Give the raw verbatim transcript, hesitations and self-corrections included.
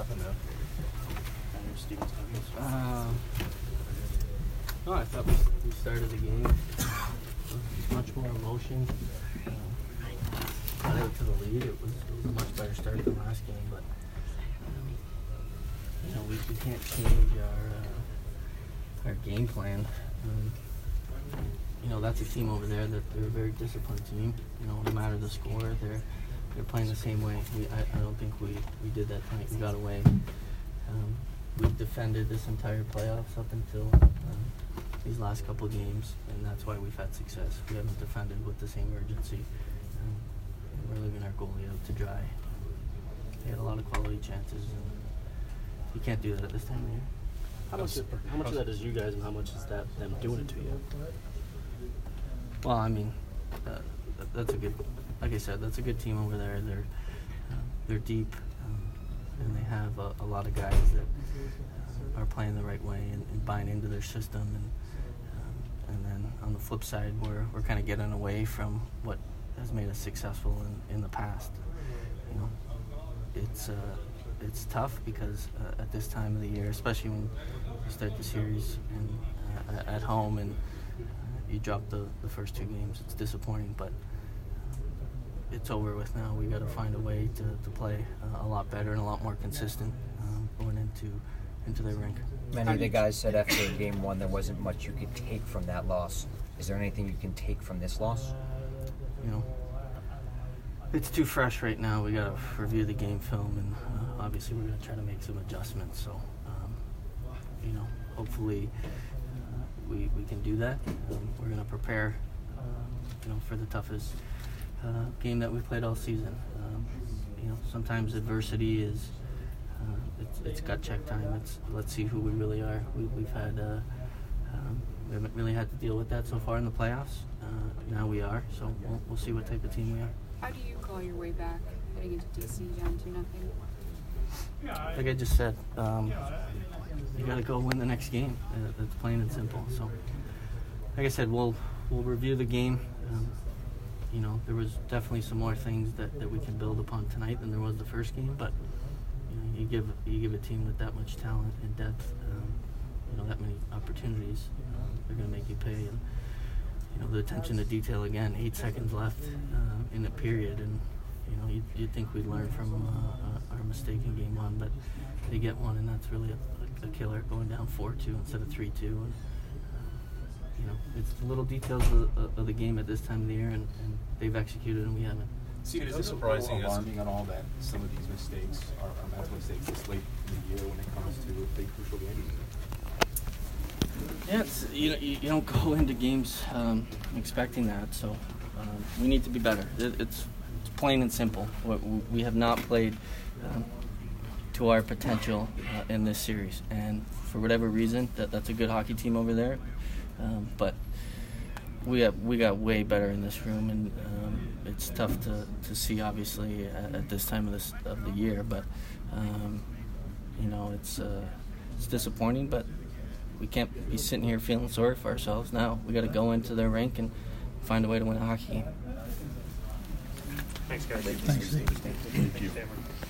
happened there? Uh, no, I thought we, we started the game with much more emotion. Uh, got out to the lead. It was, it was a much better start than last game, but um, you know we, we can't change our uh, our game plan. Um, you know that's a team over there that they're a very disciplined team. You know, no matter the score, they're they're playing the same way. We I, I don't think we, we did that tonight. We got away. Um, we've defended this entire playoffs up until um, these last couple of games, and that's why we've had success. We haven't defended with the same urgency. Um, and we're leaving our goalie out to dry. He had a lot of quality chances, and you can't do that at this time of year. How much, of, how much of that is you guys, and how much is that them doing it to you? Well, I mean, uh, that, that's a good, like I said, that's a good team over there. They're uh, they're deep, um, and they have a, a lot of guys that uh, are playing the right way and, and buying into their system. And um, and then on the flip side, we're we're kind of getting away from what has made us successful in, in the past. You know, it's uh, it's tough because uh, at this time of the year, especially when you start the series and uh, at home and uh, you drop the, the first two games, it's disappointing, but uh, it's over with now. We got to find a way to, to play uh, a lot better and a lot more consistent um, going into into the rink. Many of the guys said after game one there wasn't much you could take from that loss. Is there anything you can take from this loss? You know, it's too fresh right now. We got to review the game film, and uh, obviously we're going to try to make some adjustments. So, um, you know, hopefully uh, we we can do that. Um, we're going to prepare, uh, you know, for the toughest uh, game that we've played all season. Um, you know, sometimes adversity is uh, it's, it's gut check time. It's let's see who we really are. We, we've had uh, um, we haven't really had to deal with that so far in the playoffs. Uh, now we are. So we'll, we'll see what type of team we are. How do you call your way back heading into D C down two nothing? Like I just said, um, you got to go win the next game. Uh, that's plain and simple. So, like I said, we'll we'll review the game. Um, you know, there was definitely some more things that, that we can build upon tonight than there was the first game. But you know, you give you give a team with that much talent and depth, um, you know, that many opportunities, um, they're going to make you pay. And you know, the attention to detail again. Eight seconds left uh, in the period, and you know, you'd, you'd think we'd learn from uh, our mistake in game one, but they get one, and that's really a, a killer, going down four two instead of three two. And uh, you know, it's the little details of, of the game at this time of the year, and, and they've executed, and we haven't. See, is it surprising, alarming at all that some of these mistakes are, are mental mistakes this late in the year when it comes to big crucial games? Yeah, it's, you know, you, you don't go into games um, expecting that, so um, we need to be better. It, it's, it's plain and simple. We, we have not played um, to our potential uh, in this series, and for whatever reason, that, that's a good hockey team over there, um, but we have, we got way better in this room, and um, it's tough to, to see, obviously, at, at this time of, this, of the year, but um, you know, it's uh, it's disappointing, but we can't be sitting here feeling sorry for ourselves now. We got to go into their rink and find a way to win a hockey game. Thanks, guys. Thanks, Steve. Thank you.